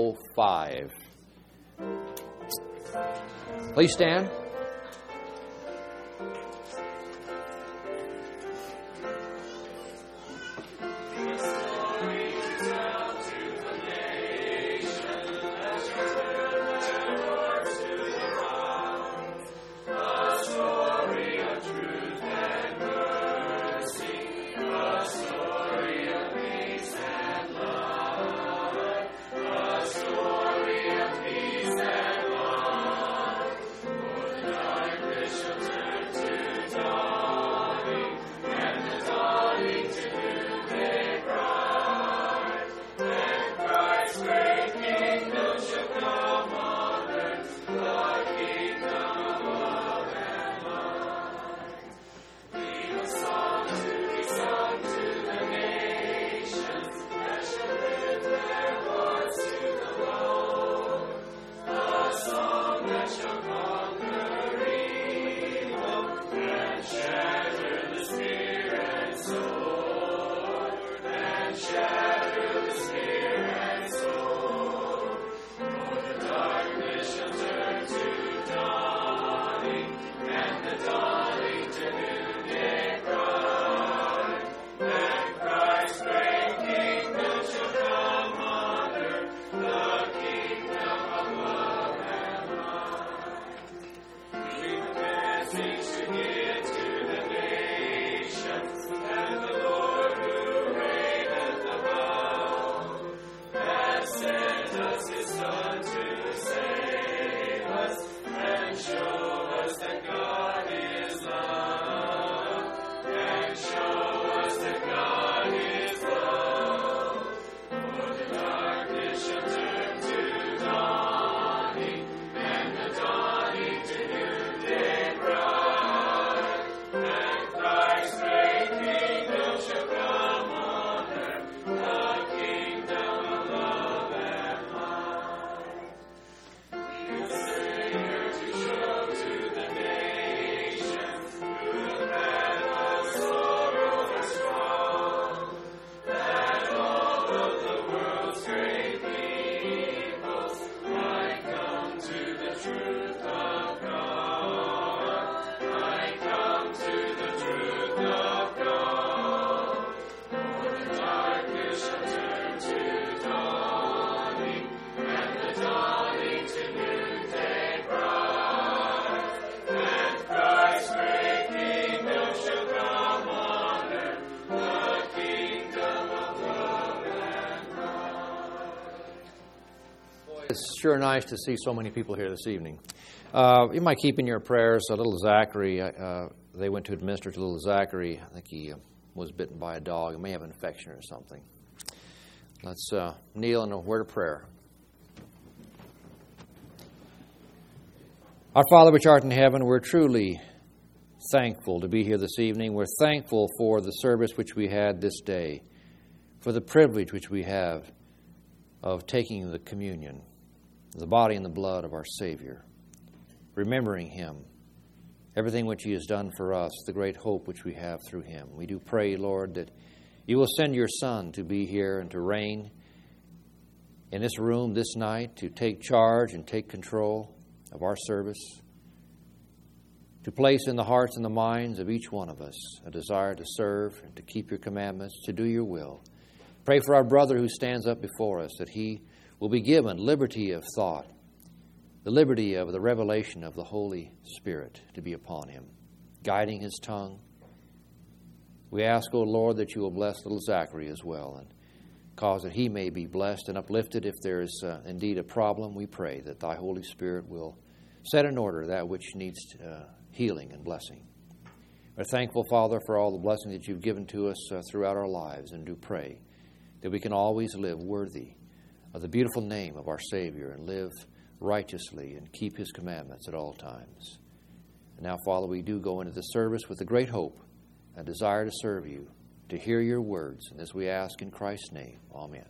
505. Please stand. It's sure nice to see so many people here this evening. You might keep in your prayers little Zachary. They went to administer to little Zachary. I think he was bitten by a dog. He may have an infection or something. Let's kneel in a word of prayer. Our Father which art in heaven, we're truly thankful to be here this evening. We're thankful for the service which we had this day, for the privilege which we have of taking the communion, the body and the blood of our Savior, remembering Him, everything which He has done for us, the great hope which we have through Him. We do pray, Lord, that You will send Your Son to be here and to reign in this room this night, to take charge and take control of our service, to place in the hearts and the minds of each one of us a desire to serve and to keep Your commandments, to do Your will. Pray for our brother who stands up before us, that he will be given liberty of thought, the liberty of the revelation of the Holy Spirit to be upon him, guiding his tongue. We ask, O Lord, that You will bless little Zachary as well and cause that he may be blessed and uplifted. If there is indeed a problem, we pray that Thy Holy Spirit will set in order that which needs healing and blessing. We're thankful, Father, for all the blessings that You've given to us throughout our lives, and do pray that we can always live worthy of the beautiful name of our Savior and live righteously and keep His commandments at all times. And now, Father, we do go into the service with a great hope and desire to serve You, to hear Your words. And as we ask in Christ's name, amen.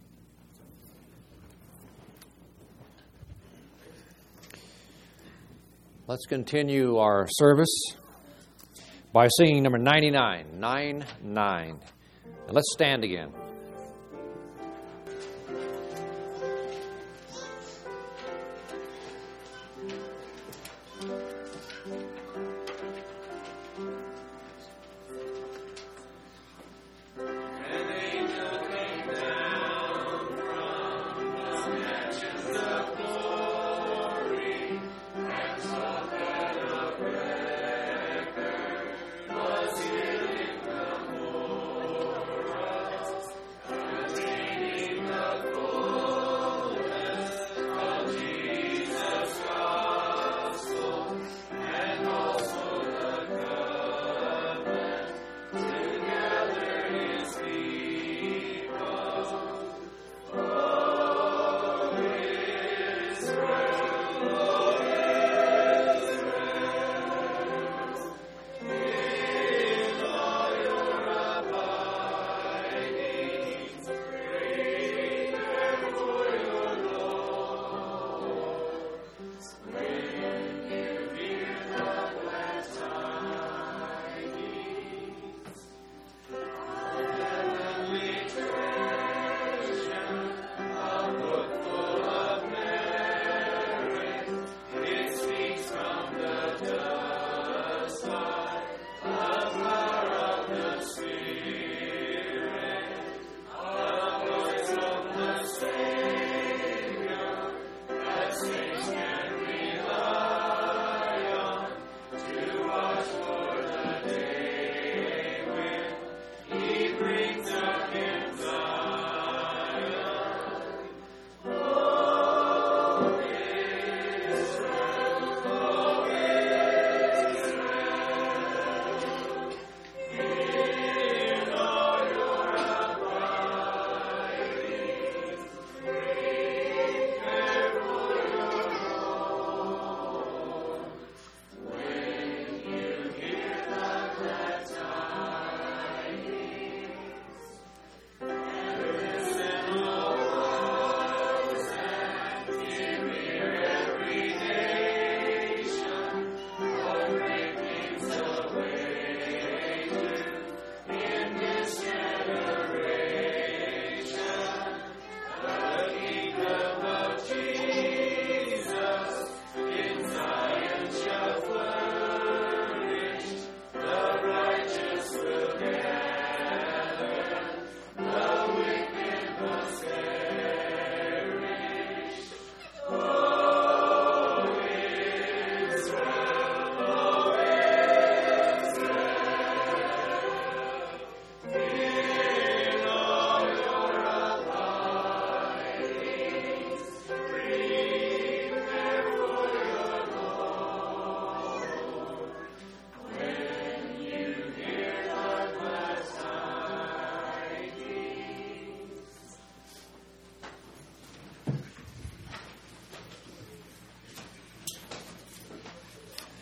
Let's continue our service by singing number 99, 9-9. And let's stand again.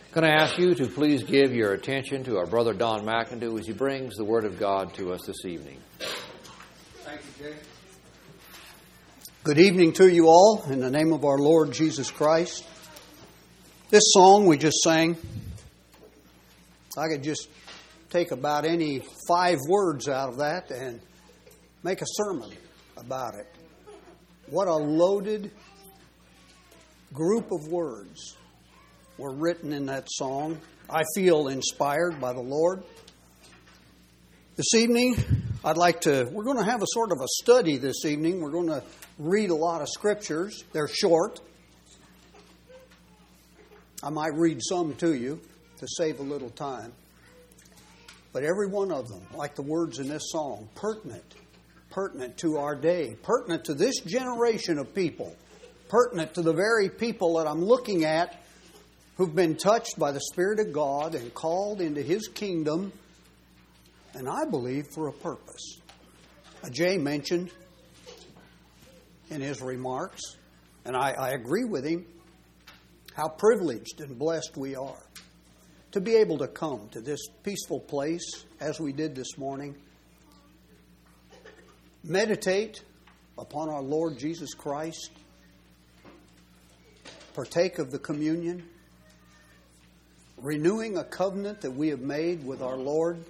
Can I ask you to please give your attention to our brother Don McIndoe as he brings the Word of God to us this evening. Thank you, Jay. Good evening to you all, in the name of our Lord Jesus Christ. This song we just sang, I could just take about any 5 words out of that and make a sermon about it. What a loaded group of words were written in that song. I feel inspired by the Lord. This evening, we're going to have a sort of a study this evening. We're going to read a lot of scriptures. They're short. I might read some to you to save a little time. But every one of them, like the words in this song, pertinent to our day, pertinent to this generation of people, pertinent to the very people that I'm looking at who've been touched by the Spirit of God and called into His kingdom, and I believe for a purpose. Jay mentioned in his remarks, and I agree with him, how privileged and blessed we are to be able to come to this peaceful place as we did this morning, meditate upon our Lord Jesus Christ, partake of the communion, renewing a covenant that we have made with our Lord.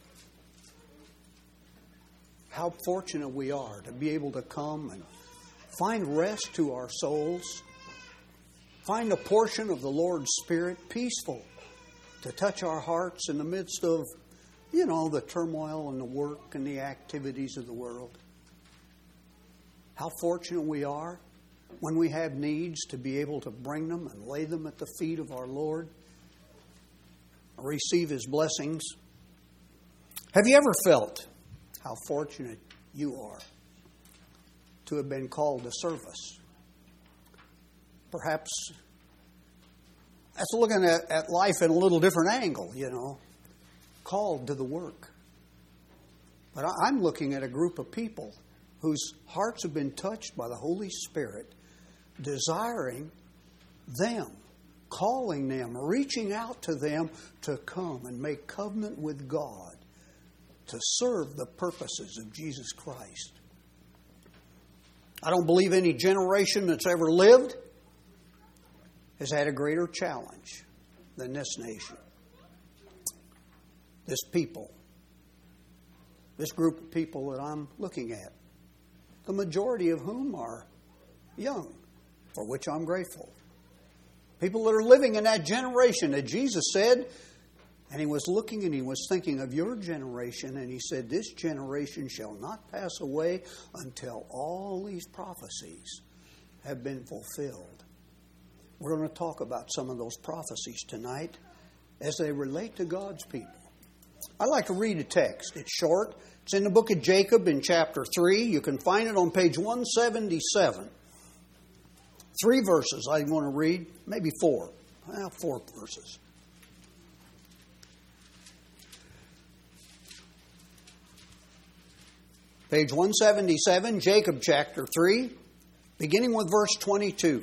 How fortunate we are to be able to come and find rest to our souls, find a portion of the Lord's Spirit peaceful to touch our hearts in the midst of, the turmoil and the work and the activities of the world. How fortunate we are when we have needs to be able to bring them and lay them at the feet of our Lord, receive His blessings. Have you ever felt how fortunate you are to have been called to service? Perhaps that's looking at life in a little different angle, called to the work. But I'm looking at a group of people whose hearts have been touched by the Holy Spirit, desiring them, calling them, reaching out to them to come and make covenant with God to serve the purposes of Jesus Christ. I don't believe any generation that's ever lived has had a greater challenge than this nation. This people. This group of people that I'm looking at. The majority of whom are young, for which I'm grateful. People that are living in that generation that Jesus said, and He was looking and He was thinking of your generation, and He said, this generation shall not pass away until all these prophecies have been fulfilled. We're going to talk about some of those prophecies tonight as they relate to God's people. I'd like to read a text. It's short. It's in the book of Jacob in chapter 3. You can find it on page 177. 3 verses I want to read, maybe 4. 4 verses. Page 177, Jacob chapter 3, beginning with verse 22.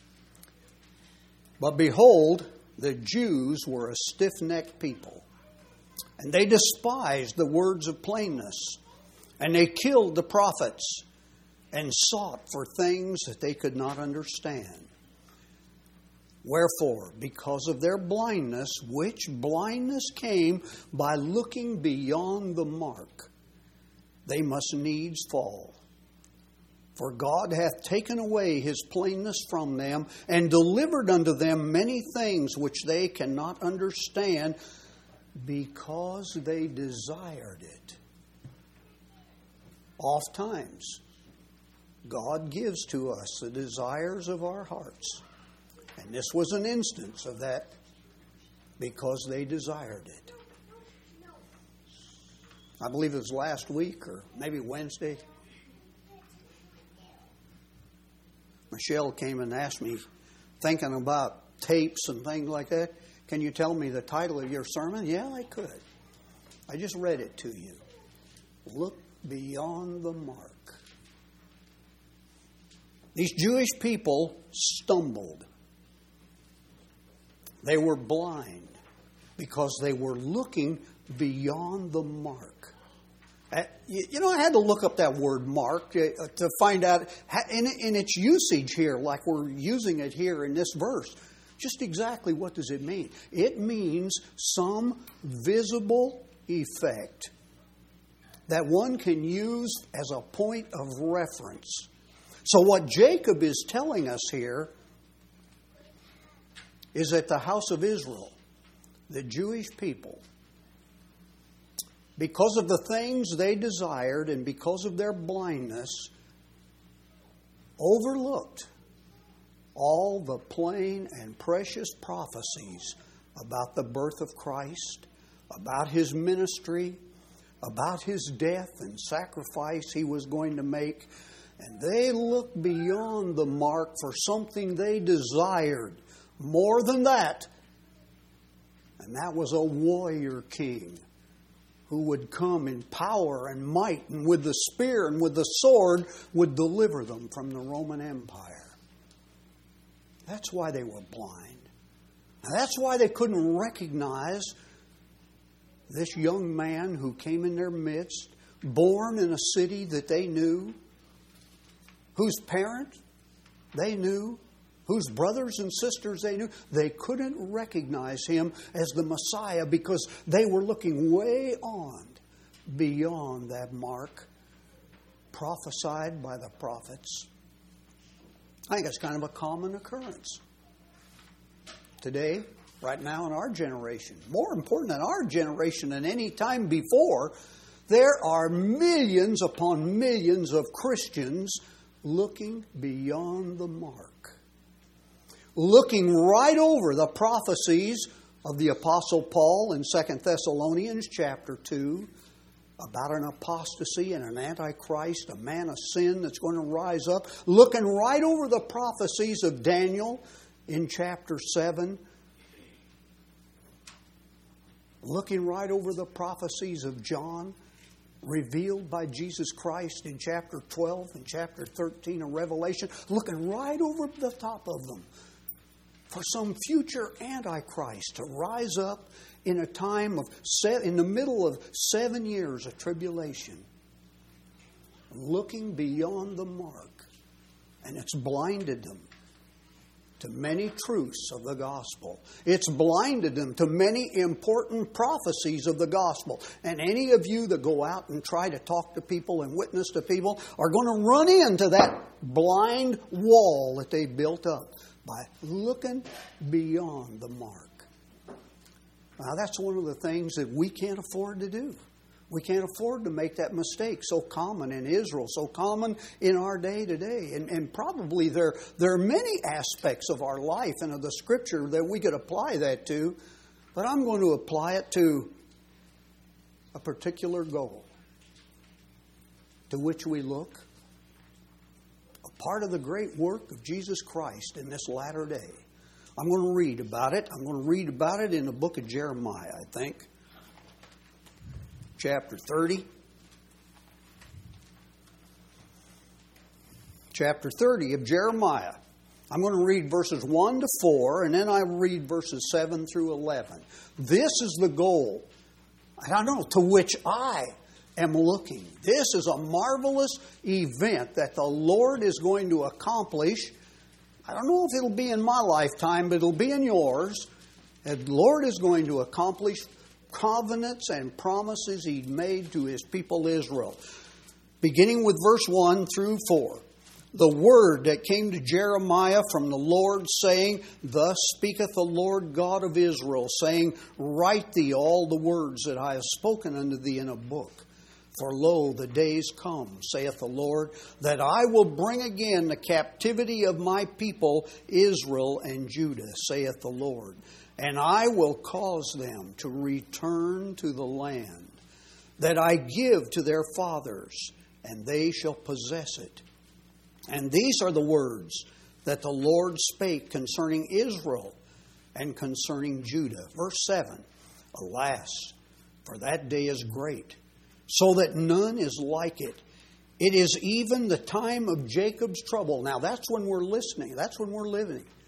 But behold, the Jews were a stiff-necked people, and they despised the words of plainness, and they killed the prophets, and sought for things that they could not understand. Wherefore, because of their blindness, which blindness came by looking beyond the mark, they must needs fall. For God hath taken away His plainness from them, and delivered unto them many things which they cannot understand, because they desired it. Oftentimes, God gives to us the desires of our hearts. And this was an instance of that, because they desired it. I believe it was last week or maybe Wednesday. Michelle came and asked me, thinking about tapes and things like that, can you tell me the title of your sermon? Yeah, I could. I just read it to you. Look beyond the mark. These Jewish people stumbled. They were blind because they were looking beyond the mark. You know, I had to look up that word mark to find out in its usage here, like we're using it here in this verse, just exactly what does it mean? It means some visible effect that one can use as a point of reference. So what Jacob is telling us here is that the house of Israel, the Jewish people, because of the things they desired and because of their blindness, overlooked all the plain and precious prophecies about the birth of Christ, about His ministry, about His death and sacrifice He was going to make. And they looked beyond the mark for something they desired more than that. And that was a warrior king who would come in power and might, and with the spear and with the sword would deliver them from the Roman Empire. That's why they were blind. Now, that's why they couldn't recognize this young man who came in their midst, born in a city that they knew, whose parents they knew, whose brothers and sisters they knew. They couldn't recognize him as the Messiah because they were looking way on beyond that mark prophesied by the prophets. I think it's kind of a common occurrence today, right now in our generation. More important than our generation than any time before, there are millions upon millions of Christians looking beyond the mark. Looking right over the prophecies of the Apostle Paul in 2 Thessalonians chapter 2 about an apostasy and an antichrist, a man of sin that's going to rise up. Looking right over the prophecies of Daniel in chapter 7. Looking right over the prophecies of John revealed by Jesus Christ in chapter 12 and chapter 13 of Revelation. Looking right over the top of them for some future Antichrist to rise up in a time of, in the middle of 7 years of tribulation. Looking beyond the mark. And it's blinded them to many truths of the gospel. It's blinded them to many important prophecies of the gospel. And any of you that go out and try to talk to people and witness to people are going to run into that blind wall that they built up by looking beyond the mark. Now, that's one of the things that we can't afford to do. We can't afford to make that mistake, so common in Israel, so common in our day today. And probably there are many aspects of our life and of the Scripture that we could apply that to, but I'm going to apply it to a particular goal to which we look. A part of the great work of Jesus Christ in this latter day. I'm going to read about it. I'm going to read about it in the book of Jeremiah, I think. Chapter 30. Chapter 30 of Jeremiah. I'm going to read verses 1 to 4, and then I read verses 7 through 11. This is the goal, to which I am looking. This is a marvelous event that the Lord is going to accomplish. I don't know if it'll be in my lifetime, but it'll be in yours. The Lord is going to accomplish covenants and promises He made to His people Israel. Beginning with verse 1 through 4. The word that came to Jeremiah from the Lord, saying, Thus speaketh the Lord God of Israel, saying, Write thee all the words that I have spoken unto thee in a book. For lo, the days come, saith the Lord, that I will bring again the captivity of my people Israel and Judah, saith the Lord. And I will cause them to return to the land that I give to their fathers, and they shall possess it. And these are the words that the Lord spake concerning Israel and concerning Judah. Verse 7, Alas, for that day is great, so that none is like it. It is even the time of Jacob's trouble. Now that's when we're listening. That's when we're living.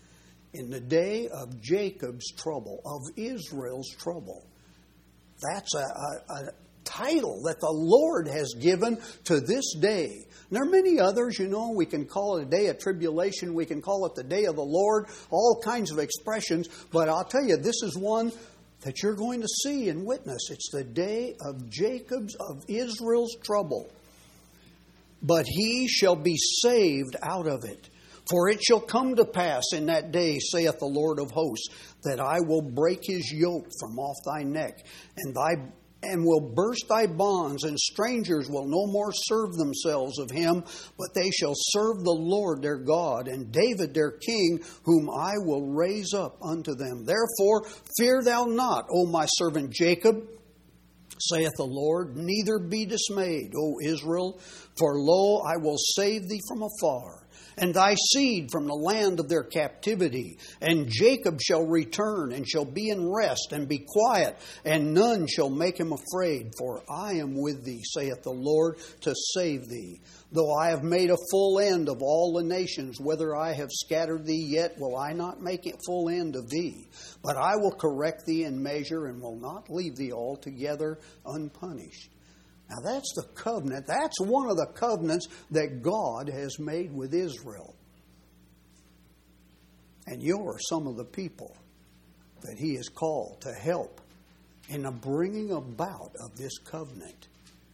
in the day of Jacob's trouble, of Israel's trouble. That's a title that the Lord has given to this day. And there are many others, we can call it a day of tribulation, we can call it the day of the Lord, all kinds of expressions, but I'll tell you, this is one that you're going to see and witness. It's the day of of Israel's trouble. But he shall be saved out of it. For it shall come to pass in that day, saith the Lord of hosts, that I will break his yoke from off thy neck, and will burst thy bonds, and strangers will no more serve themselves of him, but they shall serve the Lord their God, and David their king, whom I will raise up unto them. Therefore fear thou not, O my servant Jacob, saith the Lord, neither be dismayed, O Israel, for lo, I will save thee from afar, and thy seed from the land of their captivity. And Jacob shall return, and shall be in rest, and be quiet, and none shall make him afraid. For I am with thee, saith the Lord, to save thee. Though I have made a full end of all the nations, whether I have scattered thee, yet will I not make a full end of thee. But I will correct thee in measure, and will not leave thee altogether unpunished. Now that's the covenant. That's one of the covenants that God has made with Israel. And you're some of the people that he has called to help in the bringing about of this covenant.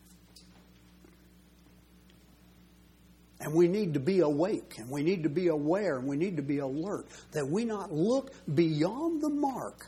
And we need to be awake, and we need to be aware, and we need to be alert that we not look beyond the mark,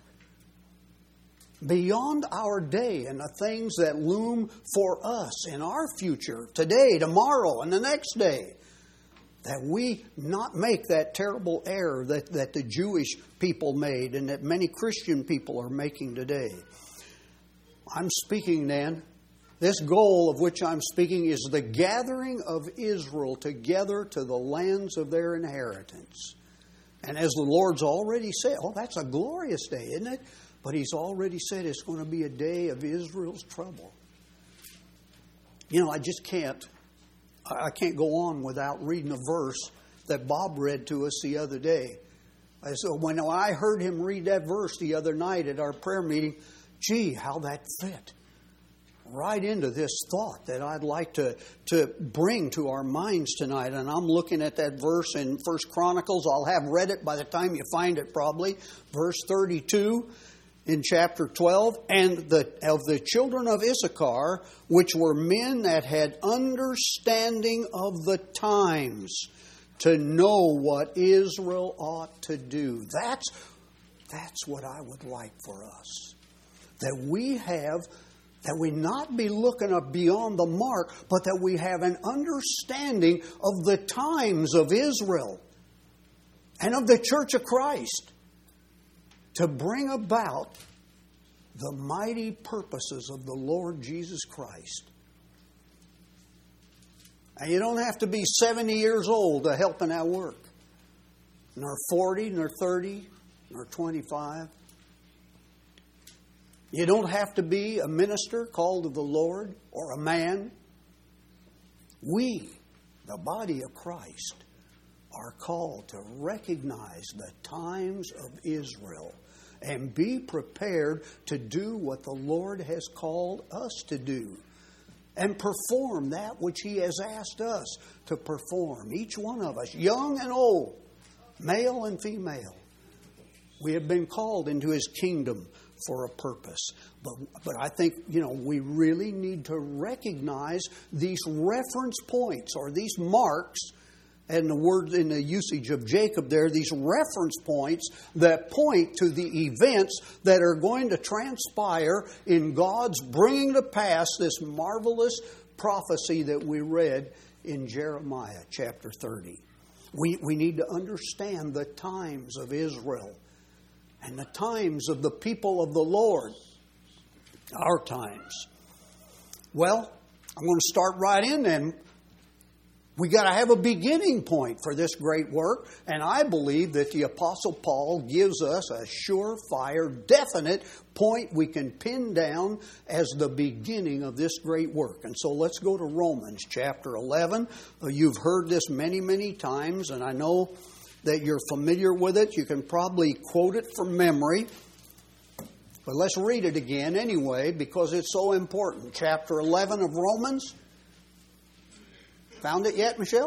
beyond our day and the things that loom for us in our future, today, tomorrow, and the next day. That we not make that terrible error that the Jewish people made and that many Christian people are making today. I'm speaking then, this goal of which I'm speaking is the gathering of Israel together to the lands of their inheritance. And as the Lord's already said, that's a glorious day, isn't it? But he's already said it's going to be a day of Israel's trouble. I just can't go on without reading a verse that Bob read to us the other day. So when I heard him read that verse the other night at our prayer meeting, how that fit right into this thought that I'd like to bring to our minds tonight. And I'm looking at that verse in 1 Chronicles. I'll have read it by the time you find it probably. Verse 32. In chapter 12, and of the children of Issachar, which were men that had understanding of the times, to know what Israel ought to do. That's what I would like for us. That we not be looking up beyond the mark, but that we have an understanding of the times of Israel and of the Church of Christ, to bring about the mighty purposes of the Lord Jesus Christ. And you don't have to be 70 years old to help in that work. Nor 40, nor 30, nor 25. You don't have to be a minister called of the Lord or a man. We, the body of Christ, are called to recognize the times of Israel and be prepared to do what the Lord has called us to do and perform that which he has asked us to perform. Each one of us, young and old, male and female, we have been called into his kingdom for a purpose. But I think, we really need to recognize these reference points or these marks, and the word in the usage of Jacob there, these reference points that point to the events that are going to transpire in God's bringing to pass this marvelous prophecy that we read in Jeremiah chapter 30. We need to understand the times of Israel and the times of the people of the Lord, our times. Well, I'm going to start right in then. We got to have a beginning point for this great work, and I believe that the Apostle Paul gives us a surefire, definite point we can pin down as the beginning of this great work. And so let's go to Romans chapter 11. You've heard this many, many times, and I know that you're familiar with it. You can probably quote it from memory. But let's read it again anyway, because it's so important. Chapter 11 of Romans. Found it yet, Michelle?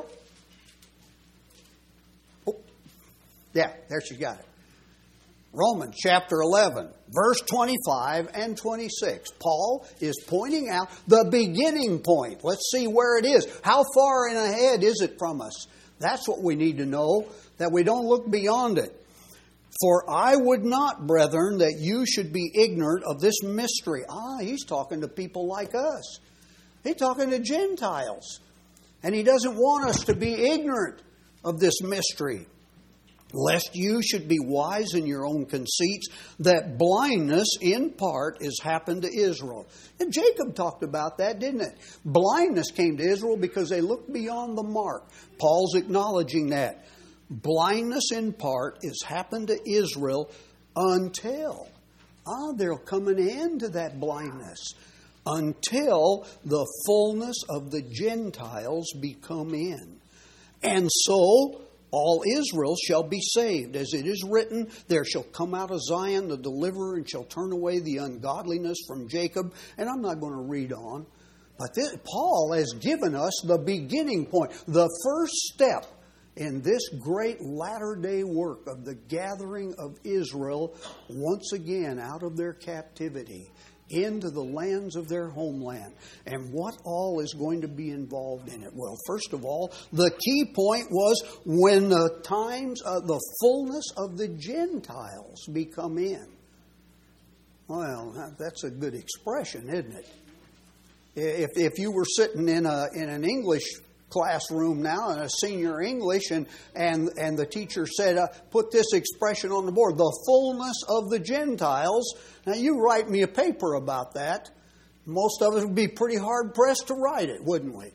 Oh, yeah, there she got it. Romans chapter 11, verse 25 and 26. Paul is pointing out the beginning point. Let's see where it is. How far in ahead is it from us? That's what we need to know, that we don't look beyond it. For I would not, brethren, that you should be ignorant of this mystery. He's talking to people like us. He's talking to Gentiles. And he doesn't want us to be ignorant of this mystery. Lest you should be wise in your own conceits, that blindness in part is happened to Israel. And Jacob talked about that, didn't it? Blindness came to Israel because they looked beyond the mark. Paul's acknowledging that. Blindness in part is happened to Israel until. There'll come an end to that blindness. Until the fullness of the Gentiles be come in. And so all Israel shall be saved. As it is written, there shall come out of Zion the deliverer, and shall turn away the ungodliness from Jacob. And I'm not going to read on. But Paul has given us the beginning point, the first step in this great latter-day work of the gathering of Israel once again out of their captivity into the lands of their homeland. And what all is going to be involved in it? Well, first of all, the key point was when the times of the fullness of the Gentiles be come in. Well, that's a good expression, isn't it? If you were sitting in an English classroom now in a senior English and the teacher said, put this expression on the board, the fullness of the Gentiles. Now you write me a paper about that. Most of us would be pretty hard pressed to write it, wouldn't we?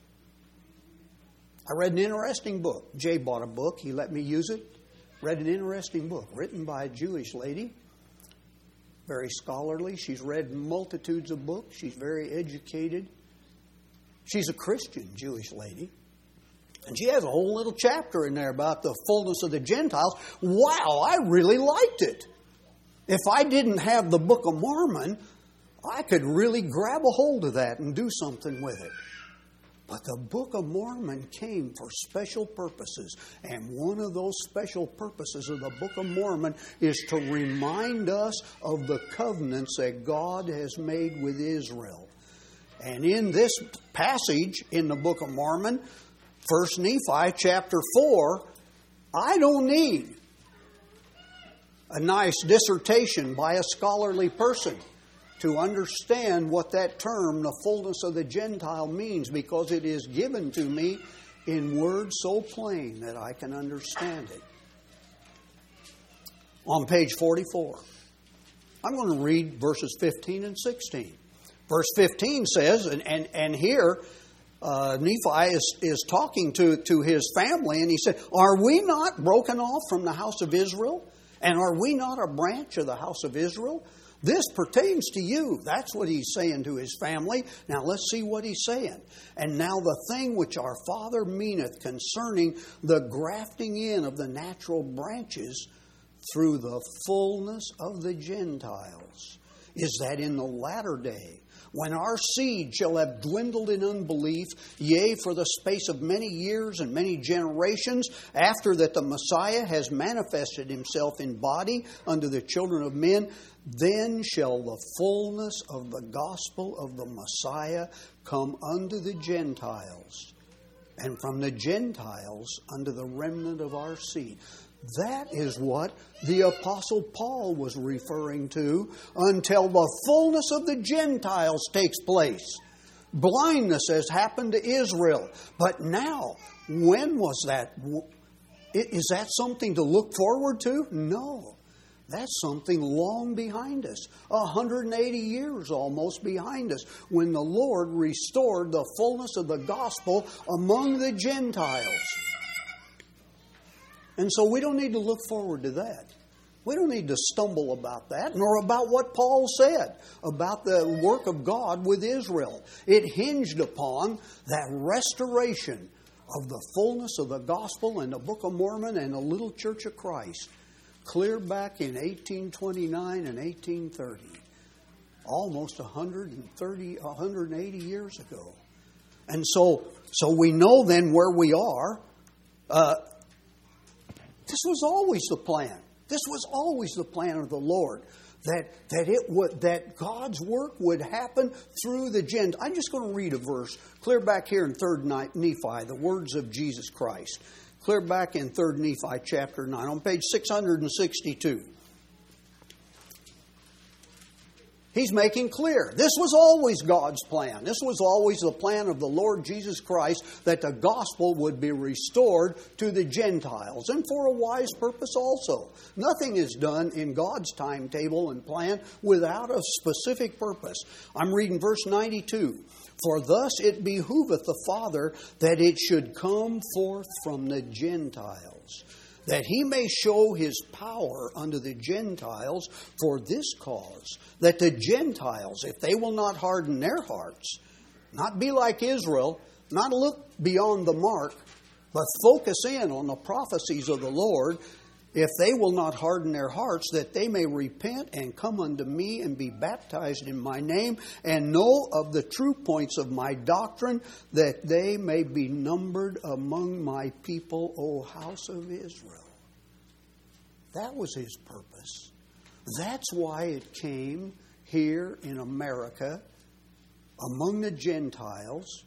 I read an interesting book. Jay bought a book. He let me use it. Read an interesting book written by a Jewish lady. Very scholarly. She's read multitudes of books. She's very educated. She's a Christian Jewish lady. And she has a whole little chapter in there about the fullness of the Gentiles. Wow, I really liked it. If I didn't have the Book of Mormon, I could really grab a hold of that and do something with it. But the Book of Mormon came for special purposes. And one of those special purposes of the Book of Mormon is to remind us of the covenants that God has made with Israel. And in this passage in the Book of Mormon, 1 Nephi chapter 4, I don't need a nice dissertation by a scholarly person to understand what that term, the fullness of the Gentile, means, because it is given to me in words so plain that I can understand it. On page 44, I'm going to read verses 15 and 16. Verse 15 says, and here Nephi is talking to his family, and he said, are we not broken off from the house of Israel? And are we not a branch of the house of Israel? This pertains to you. That's what he's saying to his family. Now let's see what he's saying. And now the thing which our father meaneth concerning the grafting in of the natural branches through the fullness of the Gentiles is that in the latter day, when our seed shall have dwindled in unbelief, yea, for the space of many years and many generations, after that the Messiah has manifested himself in body unto the children of men, then shall the fullness of the gospel of the Messiah come unto the Gentiles, and from the Gentiles unto the remnant of our seed. That is what the Apostle Paul was referring to until the fullness of the Gentiles takes place. Blindness has happened to Israel. But now, when was that? Is that something to look forward to? No. That's something long behind us. 180 years almost behind us, when the Lord restored the fullness of the gospel among the Gentiles. And so we don't need to look forward to that. We don't need to stumble about that, nor about what Paul said about the work of God with Israel. It hinged upon that restoration of the fullness of the gospel and the Book of Mormon and the Little Church of Christ, clear back in 1829 and 1830, almost 180 years ago. And so we know then where we are. This was always the plan. This was always the plan of the Lord, that God's work would happen through the Gentiles. I'm just going to read a verse, clear back here in 3 Nephi, the words of Jesus Christ. Clear back in 3 Nephi chapter 9, on page 662. He's making clear. This was always God's plan. This was always the plan of the Lord Jesus Christ, that the gospel would be restored to the Gentiles, and for a wise purpose also. Nothing is done in God's timetable and plan without a specific purpose. I'm reading verse 92. For thus it behooveth the Father that it should come forth from the Gentiles, that He may show His power unto the Gentiles for this cause, that the Gentiles, if they will not harden their hearts, not be like Israel, not look beyond the mark, but focus in on the prophecies of the Lord, if they will not harden their hearts, that they may repent and come unto me and be baptized in my name, and know of the true points of my doctrine, that they may be numbered among my people, O house of Israel. That was His purpose. That's why it came here in America among the Gentiles.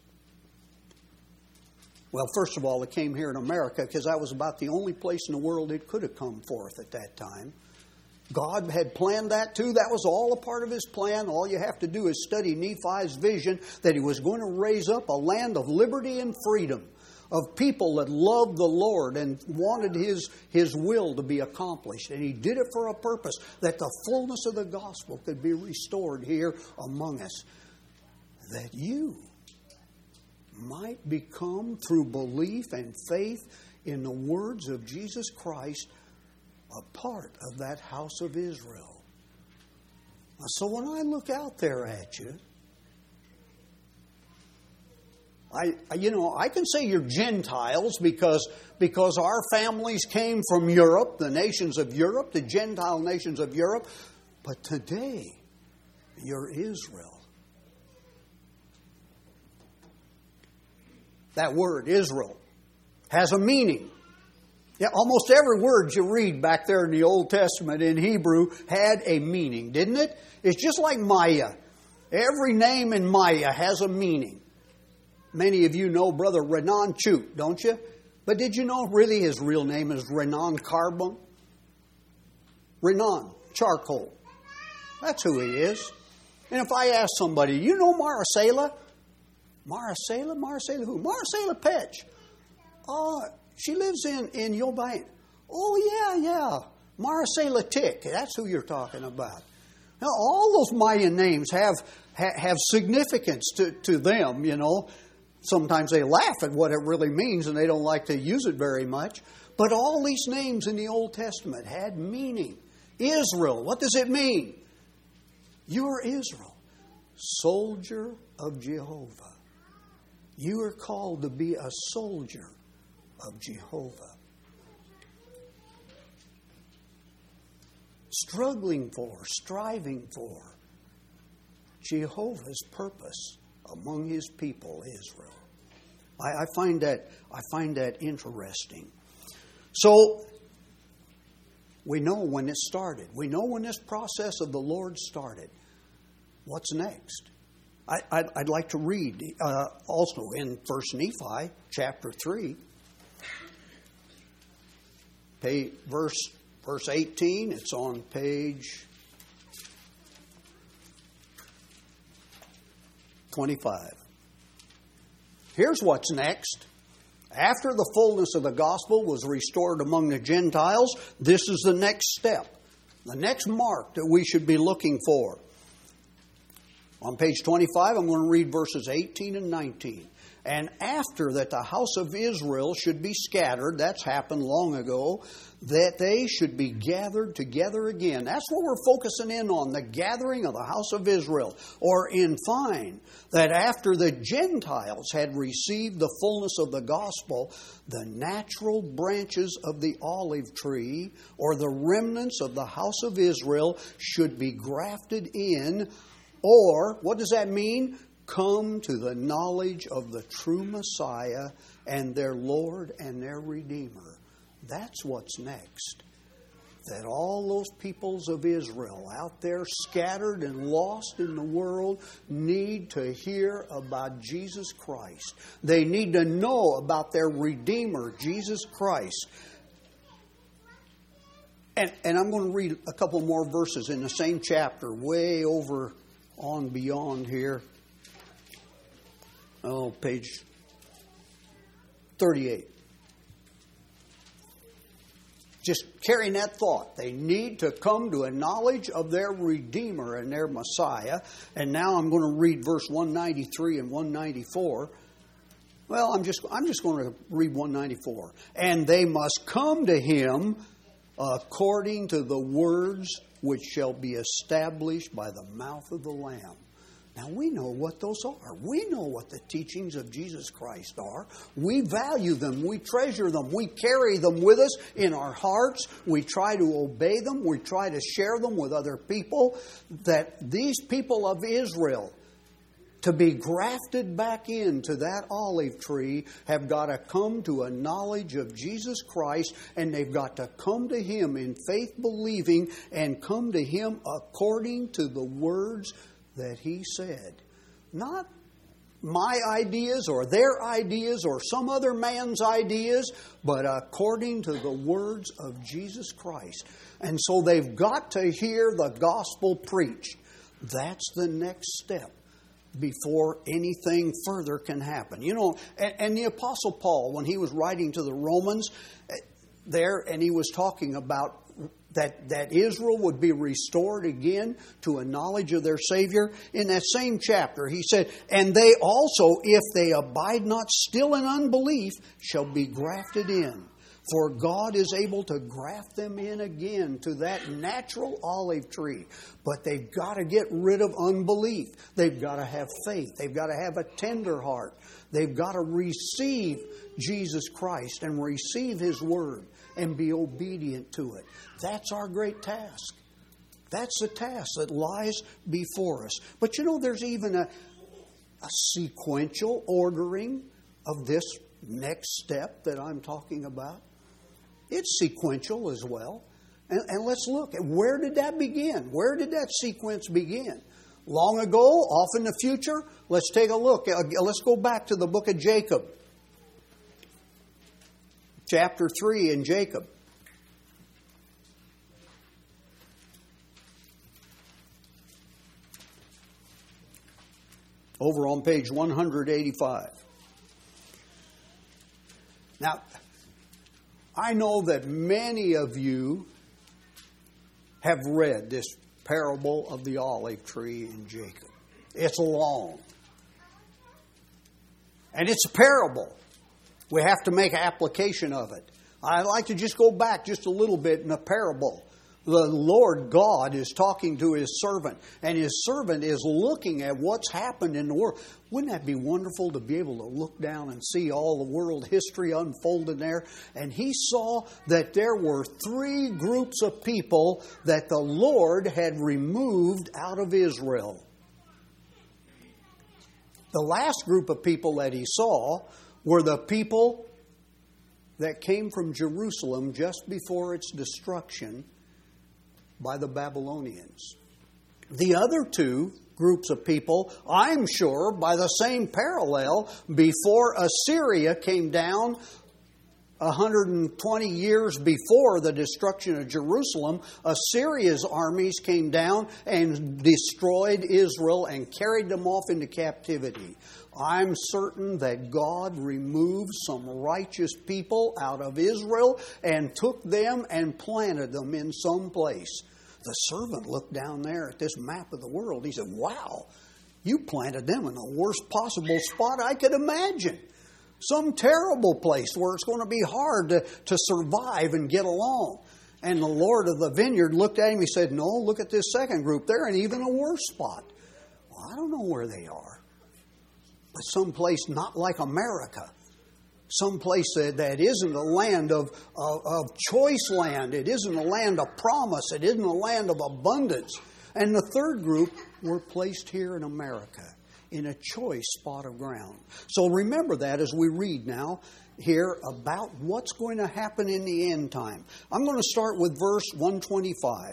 Well, first of all, it came here in America because that was about the only place in the world it could have come forth at that time. God had planned that too. That was all a part of His plan. All you have to do is study Nephi's vision that he was going to raise up a land of liberty and freedom, of people that loved the Lord and wanted His will to be accomplished. And He did it for a purpose, that the fullness of the gospel could be restored here among us. That you might become, through belief and faith in the words of Jesus Christ, a part of that house of Israel. So when I look out there at you, I can say you're Gentiles because our families came from Europe, the nations of Europe, the Gentile nations of Europe. But today, you're Israel. That word, Israel, has a meaning. Yeah, almost every word you read back there in the Old Testament in Hebrew had a meaning, didn't it? It's just like Maya. Every name in Maya has a meaning. Many of you know Brother Renan Chute, don't you? But did you know really his real name is Renan Carbon? Renan, charcoal. That's who he is. And if I ask somebody, you know Maricela? Maricela? Maricela who? Maricela Petch. She lives in Yobain. Oh, yeah. Maricela Tick. That's who you're talking about. Now, all those Mayan names have significance to them, you know. Sometimes they laugh at what it really means and they don't like to use it very much. But all these names in the Old Testament had meaning. Israel, what does it mean? You are Israel, soldier of Jehovah. You are called to be a soldier of Jehovah. Struggling for, striving for Jehovah's purpose among His people, Israel. I find that interesting. So we know when it started. We know when this process of the Lord started. What's next? I'd like to read also in 1 Nephi chapter 3, verse 18. It's on page 25. Here's what's next. After the fullness of the gospel was restored among the Gentiles, this is the next step, the next mark that we should be looking for. On page 25, I'm going to read verses 18 and 19. And after that the house of Israel should be scattered, that's happened long ago, that they should be gathered together again. That's what we're focusing in on, the gathering of the house of Israel. Or in fine, that after the Gentiles had received the fullness of the gospel, the natural branches of the olive tree, or the remnants of the house of Israel, should be grafted in. Or, what does that mean? Come to the knowledge of the true Messiah and their Lord and their Redeemer. That's what's next. That all those peoples of Israel out there scattered and lost in the world need to hear about Jesus Christ. They need to know about their Redeemer, Jesus Christ. And I'm going to read a couple more verses in the same chapter, way over on beyond here. Oh, page 38. Just carrying that thought. They need to come to a knowledge of their Redeemer and their Messiah. And now I'm going to read verse 193 and 194. Well, I'm just going to read 194. And they must come to Him according to the words which shall be established by the mouth of the Lamb. Now, we know what those are. We know what the teachings of Jesus Christ are. We value them. We treasure them. We carry them with us in our hearts. We try to obey them. We try to share them with other people. That these people of Israel, to be grafted back into that olive tree, have got to come to a knowledge of Jesus Christ, and they've got to come to Him in faith believing and come to Him according to the words that He said. Not my ideas or their ideas or some other man's ideas, but according to the words of Jesus Christ. And so they've got to hear the gospel preached. That's the next step before anything further can happen. You know, and the Apostle Paul, when he was writing to the Romans there, and he was talking about that Israel would be restored again to a knowledge of their Savior. In that same chapter, he said, and they also, if they abide not still in unbelief, shall be grafted in. For God is able to graft them in again to that natural olive tree. But they've got to get rid of unbelief. They've got to have faith. They've got to have a tender heart. They've got to receive Jesus Christ and receive His Word and be obedient to it. That's our great task. That's the task that lies before us. But you know, there's even a sequential ordering of this next step that I'm talking about. It's sequential as well. And let's look at, where did that begin? Where did that sequence begin? Long ago, off in the future? Let's take a look. Let's go back to the book of Jacob. Chapter 3 in Jacob. Over on page 185. Now, I know that many of you have read this parable of the olive tree in Jacob. It's long. And it's a parable. We have to make application of it. I'd like to just go back just a little bit in the parable. The Lord God is talking to His servant, and His servant is looking at what's happened in the world. Wouldn't that be wonderful to be able to look down and see all the world history unfolded there? And he saw that there were three groups of people that the Lord had removed out of Israel. The last group of people that he saw were the people that came from Jerusalem just before its destruction by the Babylonians. The other two groups of people, I'm sure, by the same parallel, before Assyria came down 120 years before the destruction of Jerusalem, Assyria's armies came down and destroyed Israel and carried them off into captivity. I'm certain that God removed some righteous people out of Israel and took them and planted them in some place. The servant looked down there at this map of the world. He said, wow, You planted them in the worst possible spot I could imagine. Some terrible place where it's going to be hard to survive and get along. And the Lord of the vineyard looked at him. He said, no, look at this second group. They're in even a worse spot. Well, I don't know where they are. But someplace not like America. Someplace that isn't a land of choice land. It isn't a land of promise. It isn't a land of abundance. And the third group were placed here in America in a choice spot of ground. So remember that as we read now here about what's going to happen in the end time. I'm going to start with verse 125.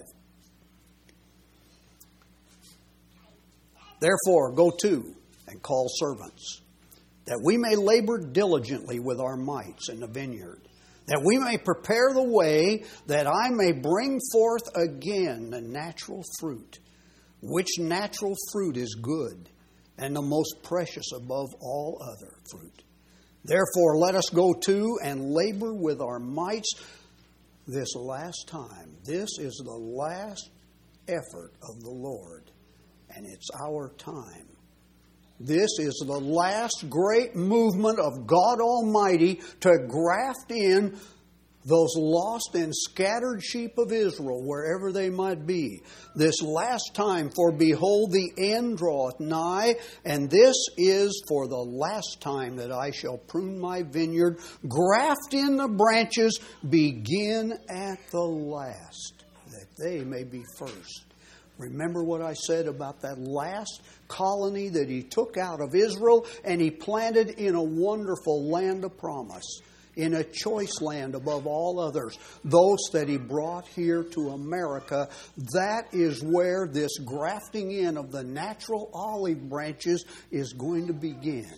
Therefore, go to and call servants, that we may labor diligently with our mites in the vineyard, that we may prepare the way, that I may bring forth again the natural fruit, which natural fruit is good, and the most precious above all other fruit. Therefore, let us go to and labor with our mites this last time. This is the last effort of the Lord, and it's our time. This is the last great movement of God Almighty to graft in those lost and scattered sheep of Israel, wherever they might be. This last time, for behold, the end draweth nigh, and this is for the last time that I shall prune my vineyard, graft in the branches, begin at the last, that they may be first. Remember what I said about that last colony that he took out of Israel and he planted in a wonderful land of promise, in a choice land above all others. Those that he brought here to America, that is where this grafting in of the natural olive branches is going to begin.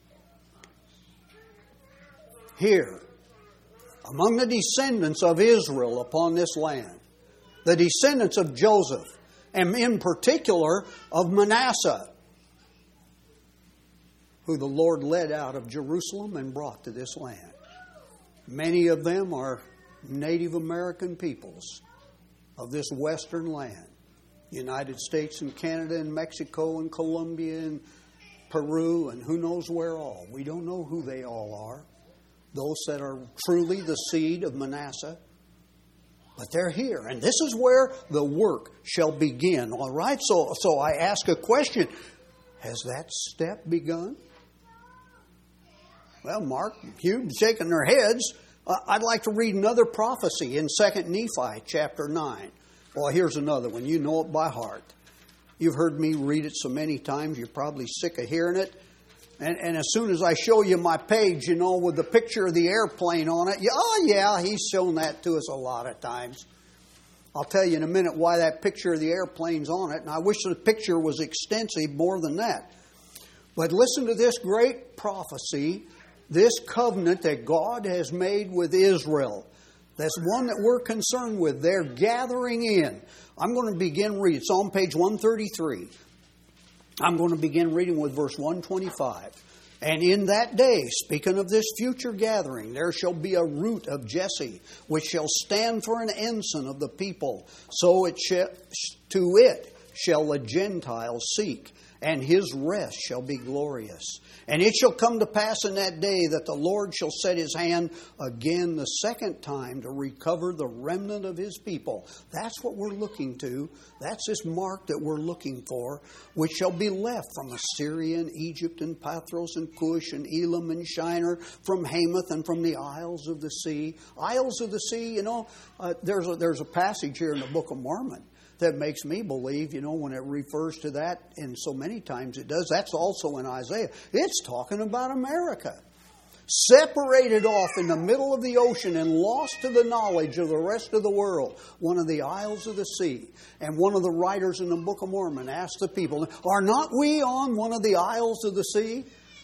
Here, among the descendants of Israel upon this land, the descendants of Joseph, and in particular of Manasseh, who the Lord led out of Jerusalem and brought to this land. Many of them are Native American peoples of this western land. United States and Canada and Mexico and Colombia and Peru and who knows where all. We don't know who they all are. Those that are truly the seed of Manasseh. But they're here. And this is where the work shall begin. All right? So I ask a question. Has that step begun? Well, Mark, Hugh, shaking their heads. I'd like to read another prophecy in 2 Nephi chapter 9. Well, here's another one. You know it by heart. You've heard me read it so many times, you're probably sick of hearing it. And as soon as I show you my page, you know, with the picture of the airplane on it, he's shown that to us a lot of times. I'll tell you in a minute why that picture of the airplane's on it, and I wish the picture was extensive more than that. But listen to this great prophecy, this covenant that God has made with Israel. That's one that we're concerned with. They're gathering in. I'm going to begin reading. It's on page 133. I'm going to begin reading with verse 125. And in that day, speaking of this future gathering, there shall be a root of Jesse, which shall stand for an ensign of the people. So to it shall the Gentiles seek, and his rest shall be glorious. And it shall come to pass in that day that the Lord shall set his hand again the second time to recover the remnant of his people. That's what we're looking to. That's this mark that we're looking for, which shall be left from Assyria and Egypt and Pathros and Cush and Elam and Shinar, from Hamath and from the isles of the sea. Isles of the sea, you know, there's a passage here in the Book of Mormon that makes me believe, you know, when it refers to that, and so many times it does, that's also in Isaiah. It's talking about America. Separated off in the middle of the ocean and lost to the knowledge of the rest of the world. One of the isles of the sea. And one of the writers in the Book of Mormon asked the people, are not we on one of the isles of the sea?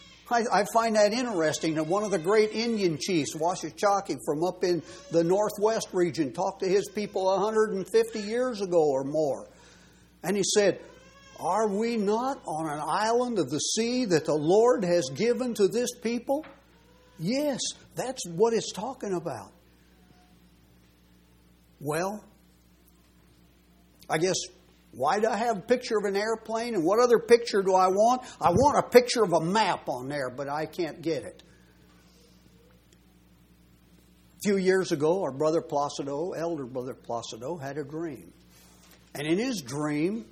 I find that interesting that one of the great Indian chiefs, Washachaque, from up in the northwest region, talked to his people 150 years ago or more. And he said, are we not on an island of the sea that the Lord has given to this people? Yes, that's what it's talking about. Well, I guess Why do I have a picture of an airplane? And what other picture do I want? I want a picture of a map on there, but I can't get it. A few years ago, our brother Placido, elder brother Placido, had a dream. And in his dream,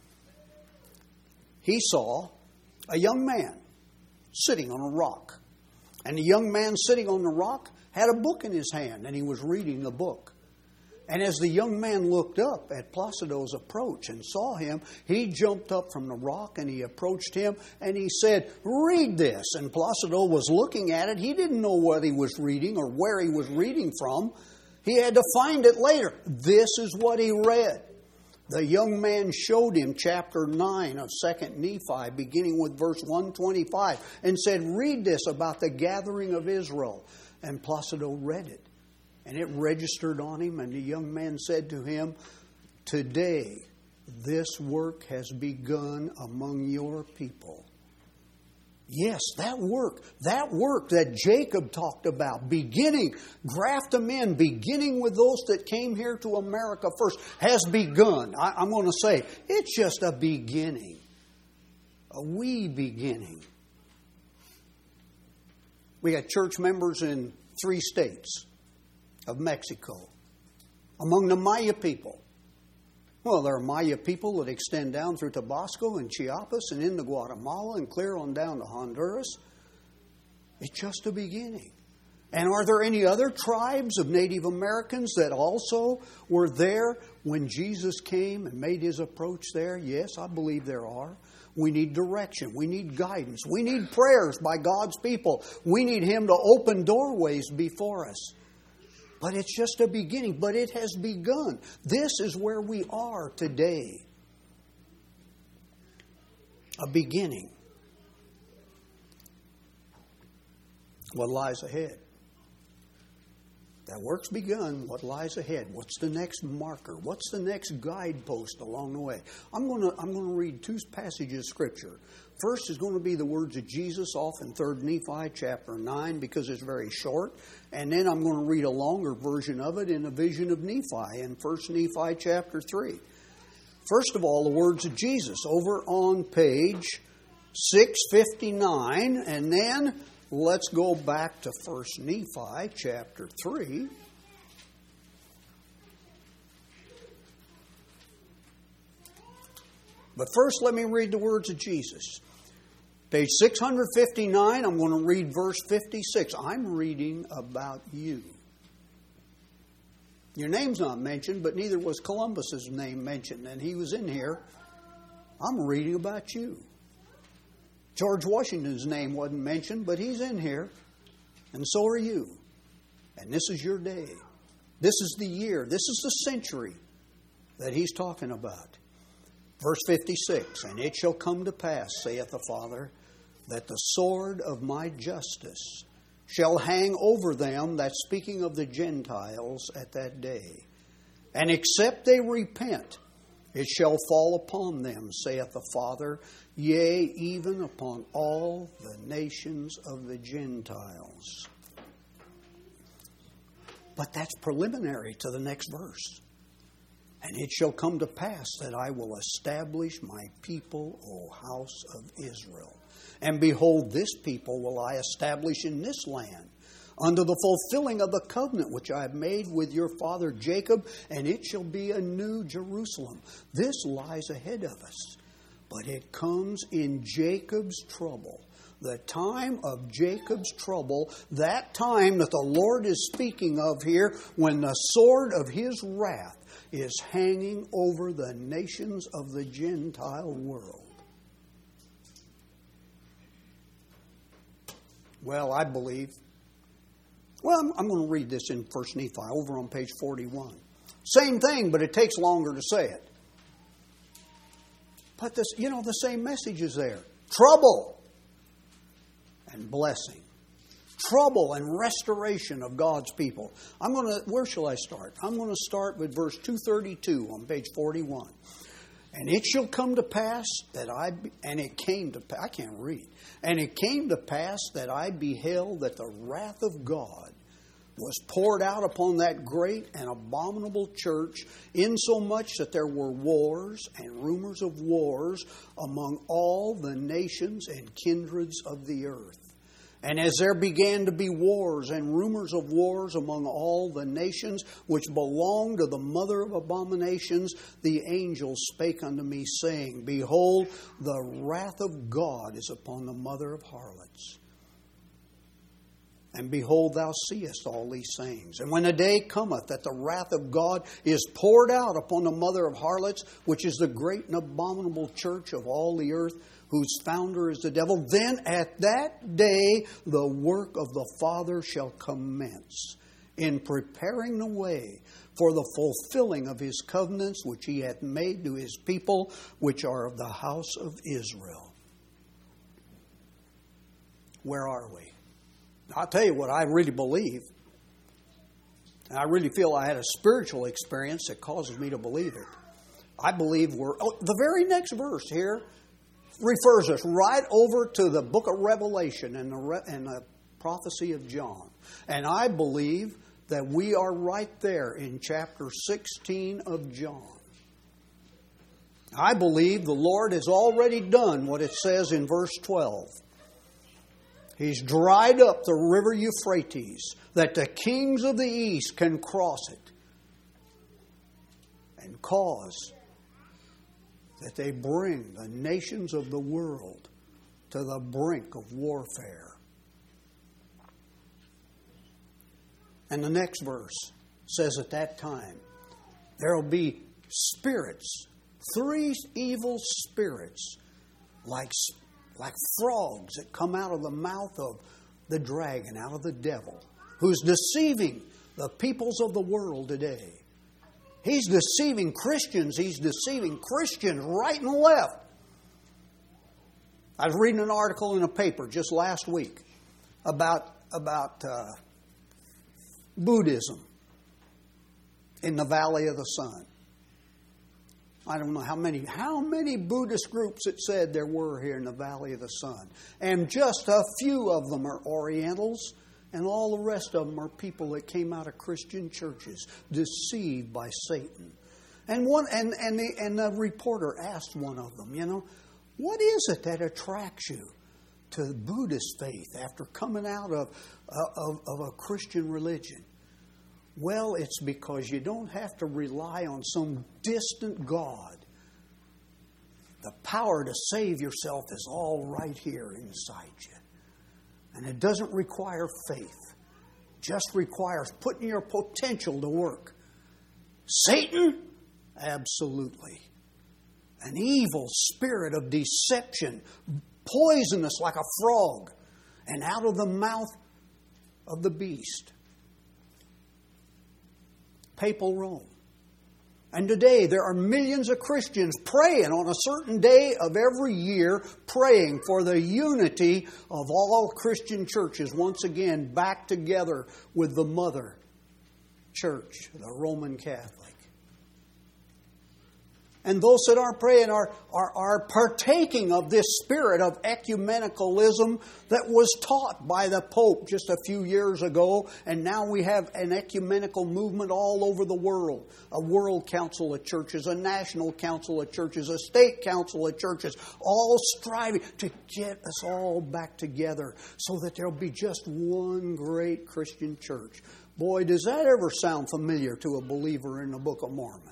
he saw a young man sitting on a rock. And the young man sitting on the rock had a book in his hand, and he was reading the book. And as the young man looked up at Placido's approach and saw him, he jumped up from the rock and he approached him and he said, "Read this." And Placido was looking at it. He didn't know what he was reading or where he was reading from. He had to find it later. This is what he read. The young man showed him chapter 9 of 2 Nephi, beginning with verse 125, and said, "Read this about the gathering of Israel." And Placido read it. And it registered on him, and the young man said to him, "Today this work has begun among your people." Yes, that work that Jacob talked about, beginning, graft them in, beginning with those that came here to America first, has begun. I'm going to say, it's just a beginning, a wee beginning. We got church members in 3 states of Mexico, among the Maya people. Well, there are Maya people that extend down through Tabasco and Chiapas and into Guatemala and clear on down to Honduras. It's just a beginning. And are there any other tribes of Native Americans that also were there when Jesus came and made His approach there? Yes, I believe there are. We need direction. We need guidance. We need prayers by God's people. We need Him to open doorways before us. But it's just a beginning. But it has begun. This is where we are today. A beginning. What lies ahead? That work's begun. What lies ahead? What's the next marker? What's the next guidepost along the way? I'm going to read 2 passages of Scripture. First is going to be the words of Jesus off in 3 Nephi chapter 9 because it's very short. And then I'm going to read a longer version of it in the vision of Nephi in 1 Nephi chapter 3. First of all, the words of Jesus over on page 659. And then let's go back to 1 Nephi chapter 3. But first, let me read the words of Jesus. Page 659, I'm going to read verse 56. I'm reading about you. Your name's not mentioned, but neither was Columbus's name mentioned, and he was in here. I'm reading about you. George Washington's name wasn't mentioned, but he's in here, and so are you. And this is your day. This is the year. This is the century that he's talking about. Verse 56, "And it shall come to pass, saith the Father, that the sword of my justice shall hang over them," that's speaking of the Gentiles at that day, "and except they repent, it shall fall upon them, saith the Father, yea, even upon all the nations of the Gentiles." But that's preliminary to the next verse. "And it shall come to pass that I will establish my people, O house of Israel. And behold, this people will I establish in this land, unto the fulfilling of the covenant which I have made with your father Jacob, and it shall be a new Jerusalem." This lies ahead of us, but it comes in Jacob's trouble. The time of Jacob's trouble, that time that the Lord is speaking of here, when the sword of His wrath is hanging over the nations of the Gentile world. Well, I believe. Well, I'm going to read this in 1 Nephi over on page 41. Same thing, but it takes longer to say it. But this, the same message is there. Trouble and blessing. Trouble and restoration of God's people. Where shall I start? I'm going to start with verse 232 on page 41. "And it shall come to pass that I came to pass that I beheld that the wrath of God, was poured out upon that great and abominable church, insomuch that there were wars and rumors of wars among all the nations and kindreds of the earth. And as there began to be wars and rumors of wars among all the nations which belong to the mother of abominations, the angel spake unto me, saying, Behold, the wrath of God is upon the mother of harlots. And behold, thou seest all these things. And when the day cometh that the wrath of God is poured out upon the mother of harlots, which is the great and abominable church of all the earth, whose founder is the devil, then at that day the work of the Father shall commence in preparing the way for the fulfilling of His covenants, which He hath made to His people, which are of the house of Israel. Where are we? I'll tell you what I really believe. And I really feel I had a spiritual experience that causes me to believe it. I believe the very next verse here refers us right over to the book of Revelation and the prophecy of John. And I believe that we are right there in chapter 16 of John. I believe the Lord has already done what it says in verse 12. He's dried up the river Euphrates, that the kings of the east can cross it and cause that they bring the nations of the world to the brink of warfare. And the next verse says at that time, there will be spirits, 3 evil spirits, like frogs that come out of the mouth of the dragon, out of the devil, who's deceiving the peoples of the world today. He's deceiving Christians. He's deceiving Christians right and left. I was reading an article in a paper just last week about Buddhism in the Valley of the Sun. I don't know how many Buddhist groups it said there were here in the Valley of the Sun. And just a few of them are Orientals, and all the rest of them are people that came out of Christian churches, deceived by Satan. And the reporter asked one of them, what is it that attracts you to Buddhist faith after coming out of a Christian religion? Well, it's because you don't have to rely on some distant God. The power to save yourself is all right here inside you. And it doesn't require faith. It just requires putting your potential to work. Satan? Absolutely. An evil spirit of deception, poisonous like a frog, and out of the mouth of the beast. Papal Rome. And today there are millions of Christians praying on a certain day of every year, praying for the unity of all Christian churches once again back together with the mother church, the Roman Catholic. And those that are praying are partaking of this spirit of ecumenicalism that was taught by the Pope just a few years ago. And now we have an ecumenical movement all over the world. A world council of churches, a national council of churches, a state council of churches, all striving to get us all back together so that there'll be just one great Christian church. Boy, does that ever sound familiar to a believer in the Book of Mormon?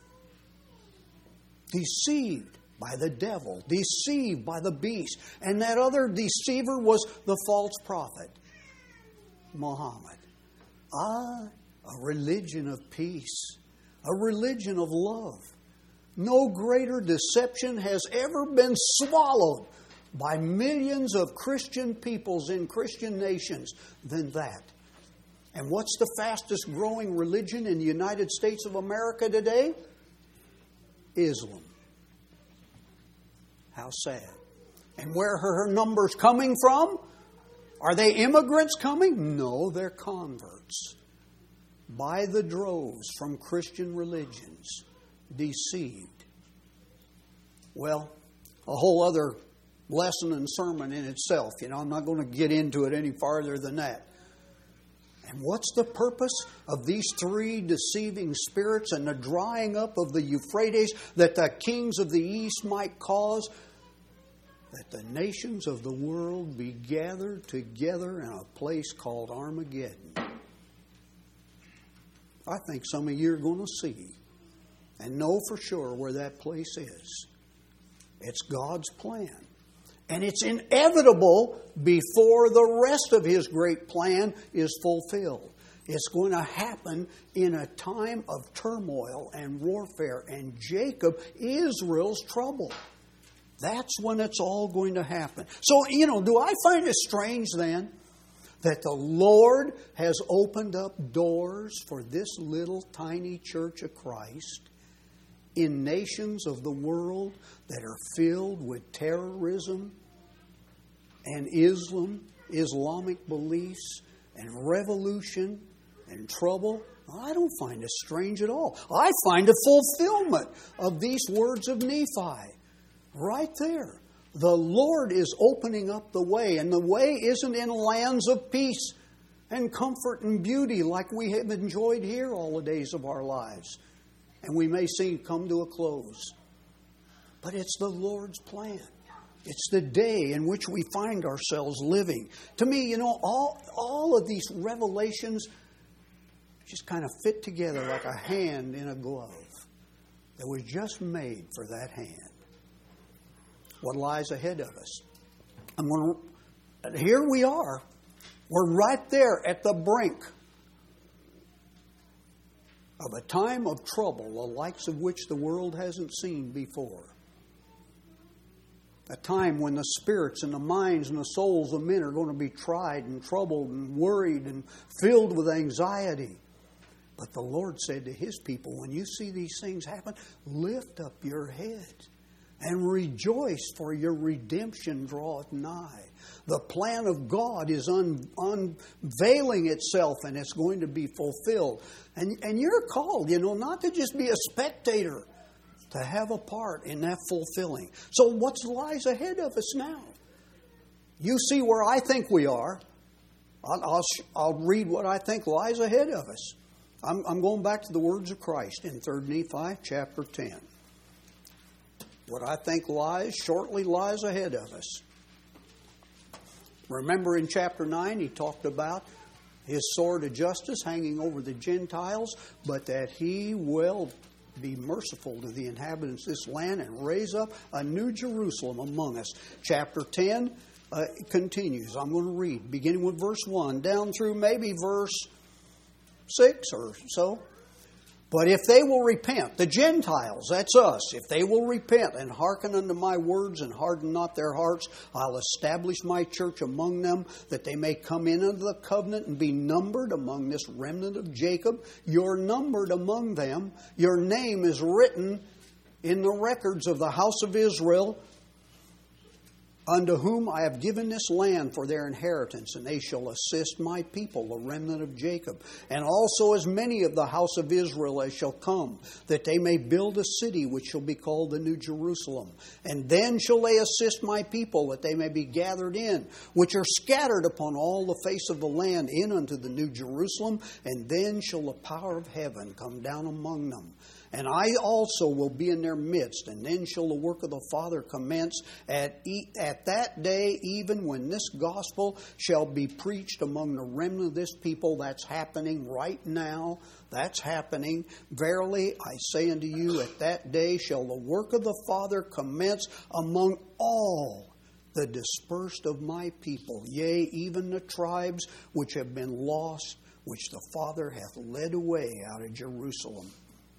Deceived by the devil, deceived by the beast. And that other deceiver was the false prophet, Muhammad. A religion of peace, a religion of love. No greater deception has ever been swallowed by millions of Christian peoples in Christian nations than that. And what's the fastest growing religion in the United States of America today? Islam. How sad. And where are her numbers coming from? Are they immigrants coming? No, they're converts. By the droves from Christian religions. Deceived. Well, a whole other lesson and sermon in itself. I'm not going to get into it any farther than that. And what's the purpose of these three deceiving spirits and the drying up of the Euphrates that the kings of the east might cause? That the nations of the world be gathered together in a place called Armageddon. I think some of you are going to see and know for sure where that place is. It's God's plan. And it's inevitable before the rest of His great plan is fulfilled. It's going to happen in a time of turmoil and warfare. And Jacob, Israel's trouble. That's when it's all going to happen. So, do I find it strange then that the Lord has opened up doors for this little tiny church of Christ in nations of the world that are filled with terrorism and Islamic beliefs and revolution and trouble? I don't find it strange at all. I find a fulfillment of these words of Nephi right there. The Lord is opening up the way, and the way isn't in lands of peace and comfort and beauty like we have enjoyed here all the days of our lives. And we may see come to a close. But it's the Lord's plan. It's the day in which we find ourselves living. To me, all of these revelations just kind of fit together like a hand in a glove that was just made for that hand. What lies ahead of us? Here we are. We're right there at the brink of a time of trouble, the likes of which the world hasn't seen before. A time when the spirits and the minds and the souls of men are going to be tried and troubled and worried and filled with anxiety. But the Lord said to His people, when you see these things happen, lift up your head and rejoice, for your redemption draweth nigh. The plan of God is unveiling itself, and it's going to be fulfilled. And you're called, not to just be a spectator, to have a part in that fulfilling. So what lies ahead of us now? You see where I think we are. I'll read what I think lies ahead of us. I'm going back to the words of Christ in 3 Nephi chapter 10. What I think shortly lies ahead of us. Remember in chapter 9, he talked about His sword of justice hanging over the Gentiles, but that He will be merciful to the inhabitants of this land and raise up a new Jerusalem among us. Chapter 10 continues. I'm going to read, beginning with verse 1, down through maybe verse 6 or so. But if they will repent, the Gentiles, that's us, if they will repent and hearken unto my words and harden not their hearts, I'll establish my church among them, that they may come in under the covenant and be numbered among this remnant of Jacob. You're numbered among them. Your name is written in the records of the house of Israel, unto whom I have given this land for their inheritance, and they shall assist my people, the remnant of Jacob, and also as many of the house of Israel as shall come, that they may build a city which shall be called the New Jerusalem. And then shall they assist my people, that they may be gathered in, which are scattered upon all the face of the land, in unto the New Jerusalem, and then shall the power of heaven come down among them. And I also will be in their midst, and then shall the work of the Father commence at that day, even when this gospel shall be preached among the remnant of this people. That's happening right now. That's happening. Verily, I say unto you, at that day shall the work of the Father commence among all the dispersed of my people, yea, even the tribes which have been lost, which the Father hath led away out of Jerusalem.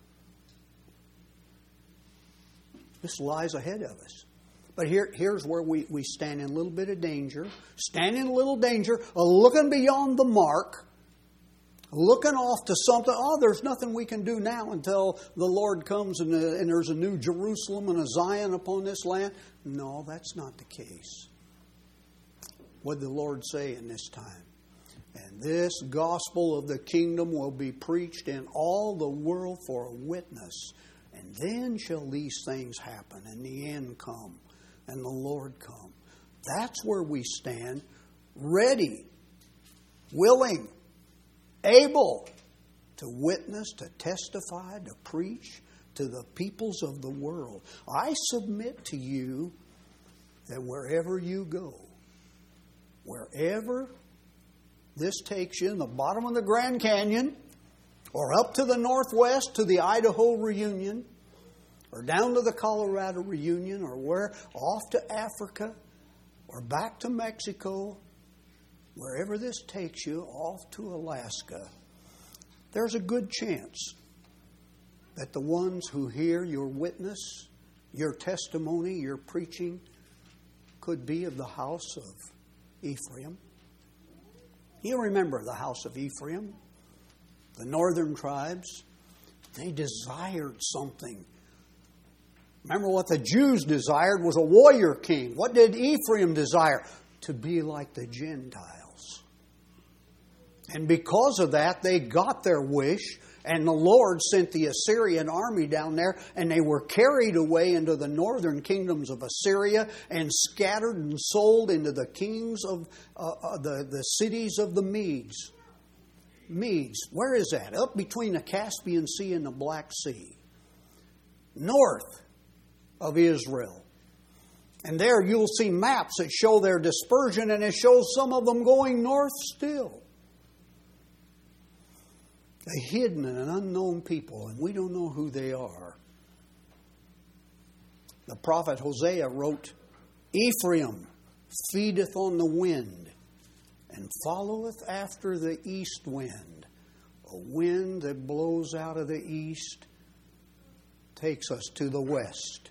This lies ahead of us. But here's where we stand in a little bit of danger. Stand in a little danger of looking beyond the mark. Looking off to something. Oh, there's nothing we can do now until the Lord comes and there's a new Jerusalem and a Zion upon this land. No, that's not the case. What did the Lord say in this time? And this gospel of the kingdom will be preached in all the world for a witness. And then shall these things happen, and the end come, and the Lord come. That's where we stand, ready, willing, able to witness, to testify, to preach to the peoples of the world. I submit to you that wherever you go, wherever this takes you, in the bottom of the Grand Canyon, or up to the northwest to the Idaho reunion, or down to the Colorado reunion, or where off to Africa, or back to Mexico, wherever this takes you, off to Alaska, there's a good chance that the ones who hear your witness, your testimony, your preaching, could be of the house of Ephraim. You remember the house of Ephraim, the northern tribes. They desired something. Remember what the Jews desired was a warrior king. What did Ephraim desire? To be like the Gentiles. And because of that, they got their wish. And the Lord sent the Assyrian army down there, and they were carried away into the northern kingdoms of Assyria and scattered and sold into the kings of the cities of the Medes. Medes, where is that? Up between the Caspian Sea and the Black Sea. North of Israel. And there you'll see maps that show their dispersion, and it shows some of them going north still. A hidden and an unknown people, and we don't know who they are. The prophet Hosea wrote, Ephraim feedeth on the wind, and followeth after the east wind. A wind that blows out of the east takes us to the west.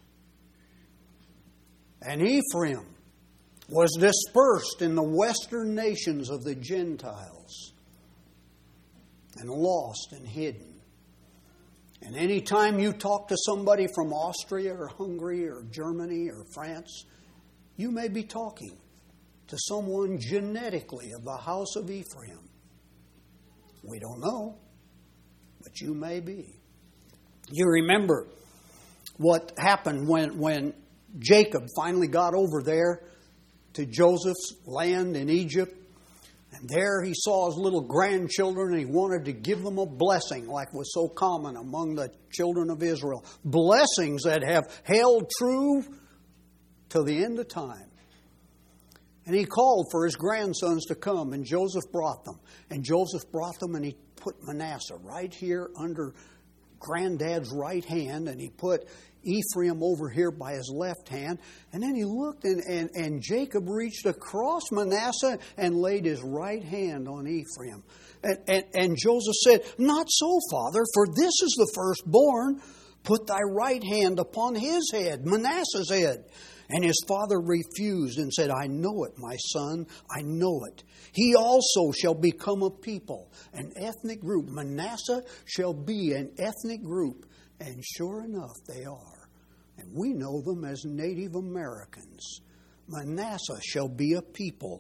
And Ephraim was dispersed in the western nations of the Gentiles, and lost and hidden. And any time you talk to somebody from Austria or Hungary or Germany or France, you may be talking to someone genetically of the house of Ephraim. We don't know, but you may be. You remember what happened when Jacob finally got over there to Joseph's land in Egypt. And there he saw his little grandchildren, and he wanted to give them a blessing like was so common among the children of Israel. Blessings that have held true till the end of time. And he called for his grandsons to come, and Joseph brought them. And Joseph brought them, and he put Manasseh right here under Granddad's right hand, and he put Ephraim over here by his left hand. And then he looked, and Jacob reached across Manasseh and laid his right hand on Ephraim. And Joseph said, Not so, Father, for this is the firstborn. Put thy right hand upon his head, Manasseh's head. And his father refused and said, I know it, my son, I know it. He also shall become a people, an ethnic group. Manasseh shall be an ethnic group. And sure enough, they are. And we know them as Native Americans. Manasseh shall be a people.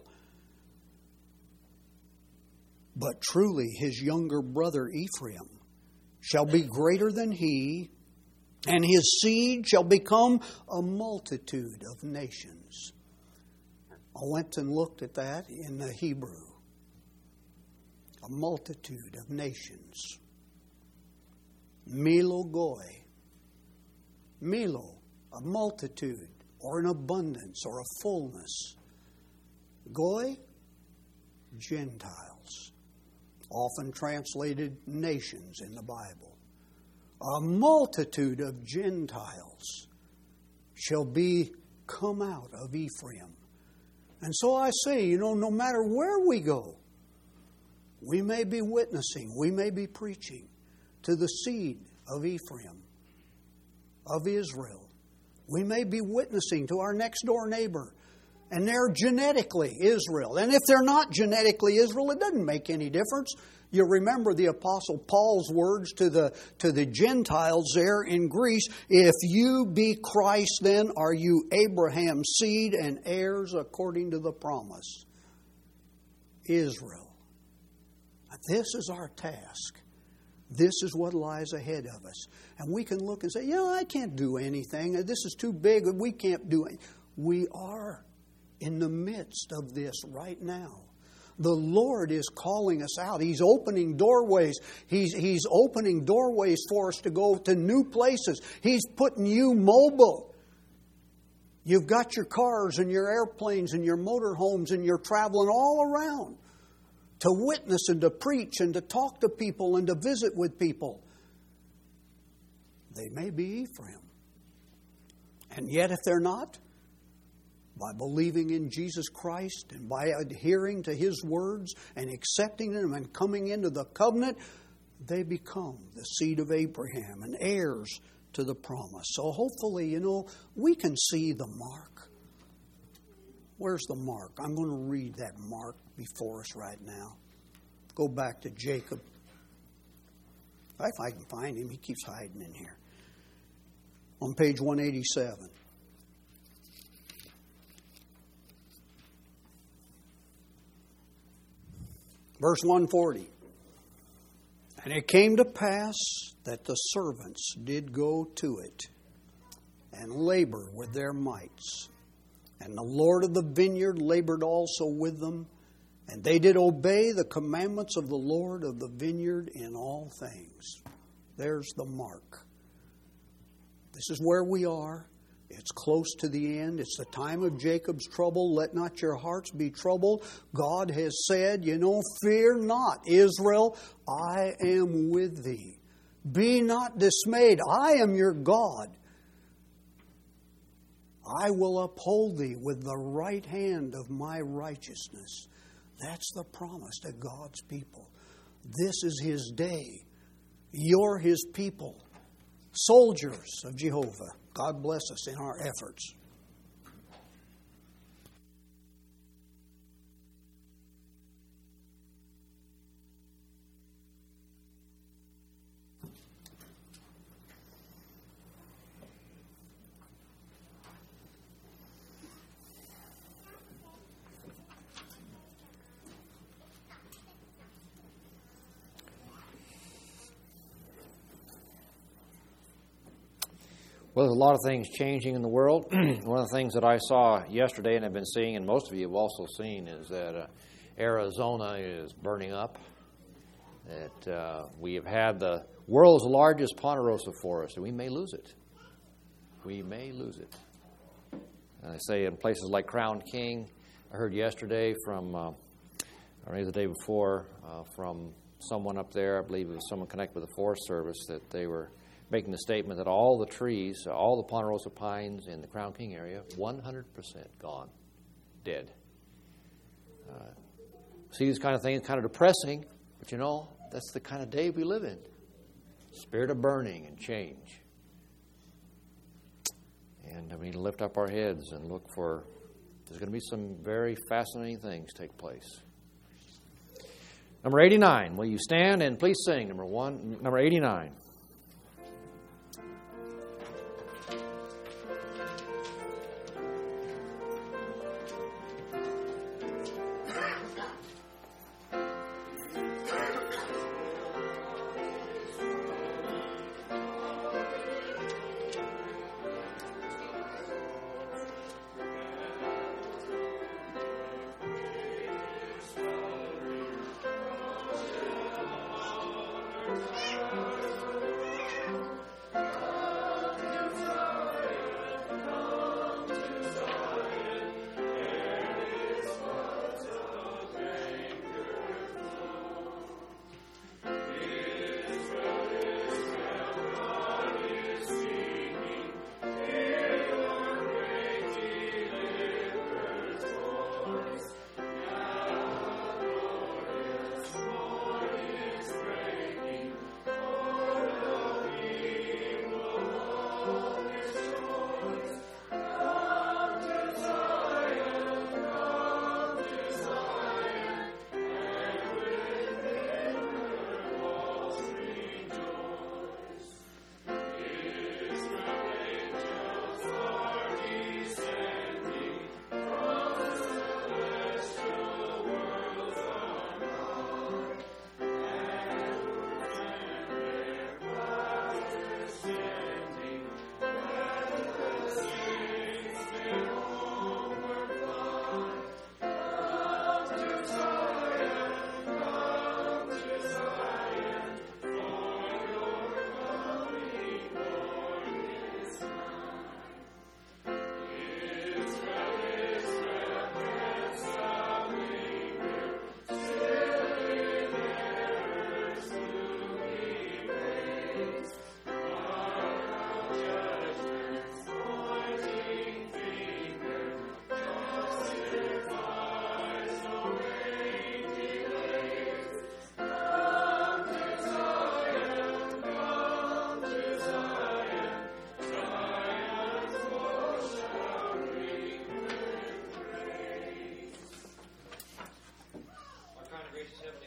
But truly his younger brother Ephraim shall be greater than he, and his seed shall become a multitude of nations. I went and looked at that in the Hebrew. A multitude of nations. Milo Goy. Milo, a multitude, or an abundance, or a fullness. Goy, Gentiles. Often translated nations in the Bible. A multitude of Gentiles shall be come out of Ephraim. And so I say, no matter where we go, we may be witnessing, we may be preaching to the seed of Ephraim, of Israel. We may be witnessing to our next door neighbor, and they're genetically Israel. And if they're not genetically Israel, it doesn't make any difference. You remember the Apostle Paul's words to the Gentiles there in Greece. If you be Christ, then are you Abraham's seed and heirs according to the promise. Israel. This is our task. This is what lies ahead of us. And we can look and say, I can't do anything. This is too big. We can't do it. We are in the midst of this right now. The Lord is calling us out. He's opening doorways. He's opening doorways for us to go to new places. He's putting you mobile. You've got your cars and your airplanes and your motorhomes, and you're traveling all around to witness and to preach and to talk to people and to visit with people. They may be Ephraim. And yet if they're not, by believing in Jesus Christ and by adhering to His words and accepting them and coming into the covenant, they become the seed of Abraham and heirs to the promise. So hopefully, we can see the mark. Where's the mark? I'm going to read that mark before us right now. Go back to Jacob. If I can find him, he keeps hiding in here. On page 187. Verse 140. And it came to pass that the servants did go to it and labor with their mights. And the Lord of the vineyard labored also with them, and they did obey the commandments of the Lord of the vineyard in all things. There's the mark. This is where we are. It's close to the end. It's the time of Jacob's trouble. Let not your hearts be troubled. God has said, fear not, Israel, I am with thee. Be not dismayed. I am your God. I will uphold thee with the right hand of my righteousness. That's the promise to God's people. This is His day. You're His people. Soldiers of Jehovah. God bless us in our efforts. Well, there's a lot of things changing in the world. One of the things that I saw yesterday and have been seeing, and most of you have also seen, is that Arizona is burning up. That we have had the world's largest ponderosa forest, and we may lose it. We may lose it. And I say in places like Crown King, I heard yesterday from, or maybe the day before, from someone up there, I believe it was someone connected with the Forest Service, that they were making the statement that all the trees, all the ponderosa pines in the Crown King area, 100% gone, dead. See these kind of things, kind of depressing, but that's the kind of day we live in. Spirit of burning and change. And we need to lift up our heads and look for, there's going to be some very fascinating things take place. Number 89, will you stand and please sing number 89.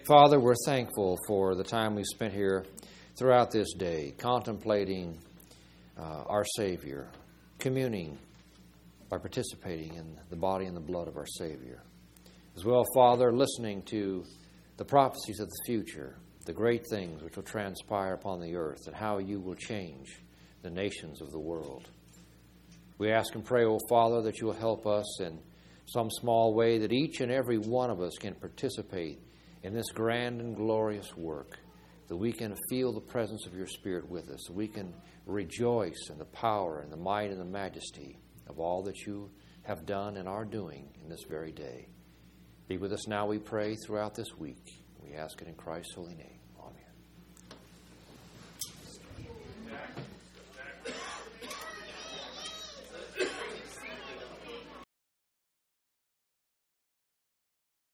Father, we're thankful for the time we've spent here throughout this day, contemplating our Savior, communing by participating in the body and the blood of our Savior. As well, Father, listening to the prophecies of the future, the great things which will transpire upon the earth, and how you will change the nations of the world. We ask and pray, O Father, that you will help us in some small way, that each and every one of us can participate in this grand and glorious work, that we can feel the presence of your Spirit with us, that we can rejoice in the power and the might and the majesty of all that you have done and are doing in this very day. Be with us now, we pray, throughout this week. We ask it in Christ's holy name.